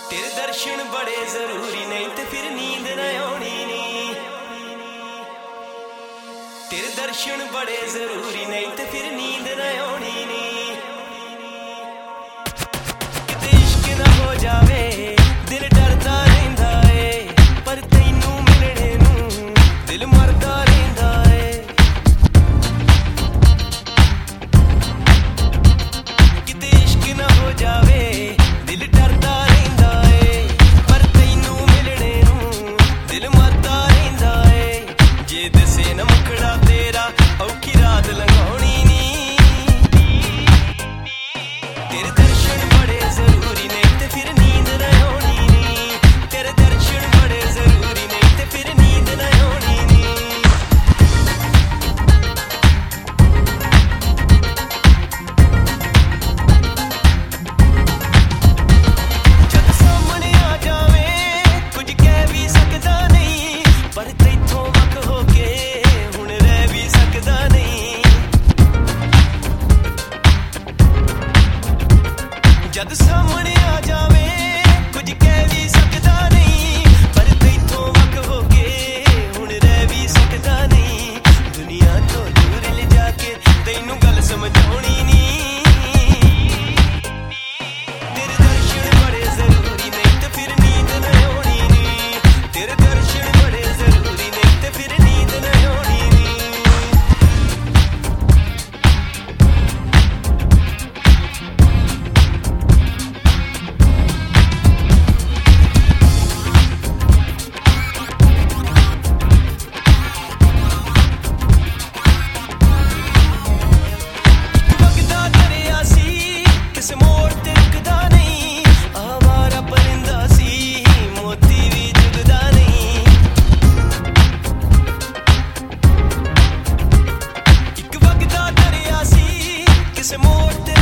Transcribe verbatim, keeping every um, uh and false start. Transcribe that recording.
तेरे दर्शन बड़े जरूरी नहीं ते फिर नींद न आनी नहीं। तेरे दर्शन बड़े जरूरी नहीं ते फिर नींद न आनी नहीं। किते इश्क ना हो जावे दिल डरदा रहिंदा है, पर तैनू मिलने नू दिल मरदा रहिंदा है। किते इश्क ना हो जावे दिल डरदा रहिंदा है, पर तैनू मिलने नू दिल मरदा रहिंदा है। जे दसे न मुखड़ा तेरा औखी रात लंघाउणी नी। तेरे दर्शन बड़े जरूरी नहीं ते फिर नींद न आउणी नी। तेरे दर्शन बड़े जरूरी नहीं ते फिर नींद न आउणी नी। जद सामने आ जावे कुछ कह भी सकदा नहीं, पर तैथों वख हो के हुण रह भी सकदा नहीं। जद सामने आ जावे कुछ कह भी सकदा नहीं, पर तैथों वख हो के हुण रह भी सकदा नहीं। दुनिया तो दूर ले जाके तैनू गल समझाउणी नी। तेरे दर्शन बड़े जरूरी नहीं ते फिर नींद न आउणी नी। तेरे दर्शन बड़े जरूरी नहीं ते फिर नींद न आउणी नी। वगदा दरिया सी किस मोड़ ते रुकदा नहीं, आवारा परिंदा सी मोती भी जुगदा नहीं। इक वगदा दरिया सी किस मोड़ ते